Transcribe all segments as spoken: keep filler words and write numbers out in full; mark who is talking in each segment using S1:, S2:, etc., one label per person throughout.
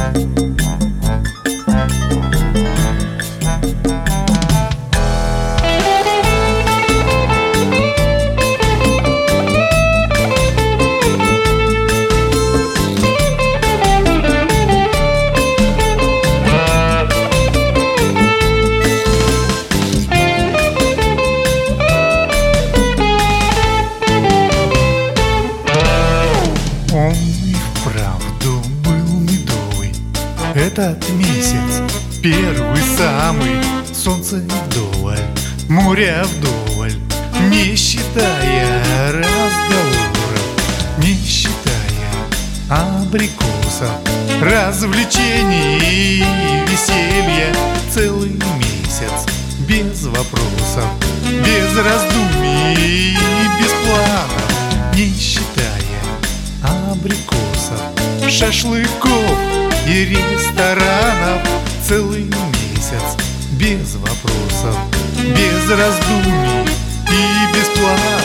S1: Он и вправду был медовый, этот месяц первый самый. Солнце вдоволь, моря вдоволь, не считая разговоров, не считая абрикосов, развлечений и веселья. Целый месяц без вопросов, без раздумий и без планов, не считая абрикосов, шашлыков и ресторанов. Целый месяц без вопросов, без раздумий и без планов.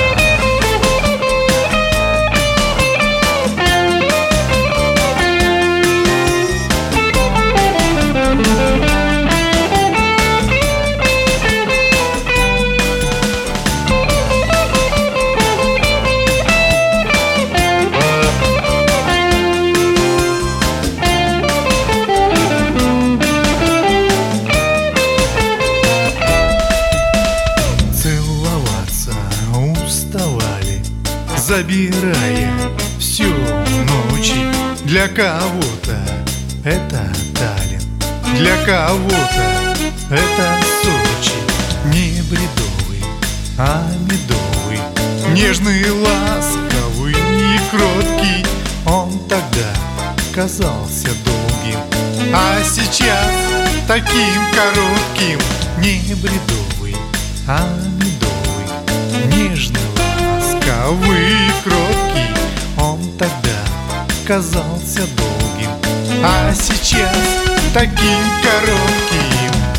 S1: Уставали, забирая все ночи. Для кого-то это Таллин, для кого-то это Сочи. Не бредовый, а медовый, нежный, ласковый и кроткий. Он тогда казался долгим, а сейчас таким коротким. Не бредовый, а медовый, нежный, ласковый и кроткий. Он тогда казался долгим, а сейчас таким коротким.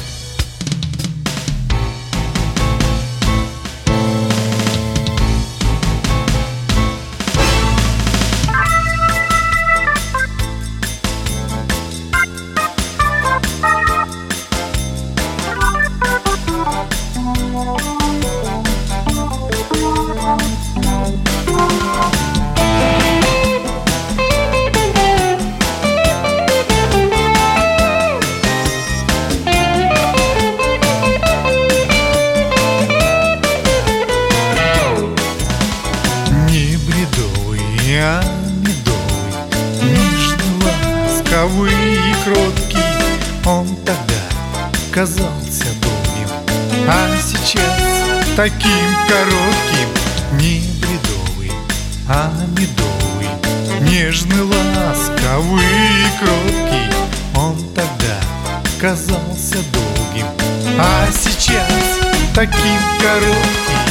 S1: А медовый, нежный, ласковый и кроткий. Он тогда казался долгим, а сейчас таким коротким. Не бредовый, а медовый, нежный, ласковый и кроткий. Он тогда казался долгим, а сейчас таким коротким.